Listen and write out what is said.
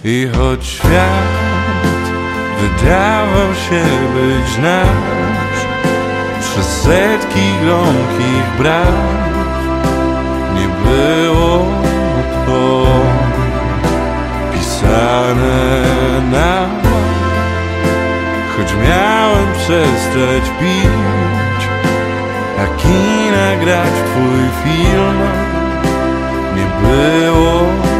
I choć świat wydawał się być nasz, przez setki gromkich braw nie było to pisane na map. Choć miałem przestać pić, a kina grać w twój film, nie było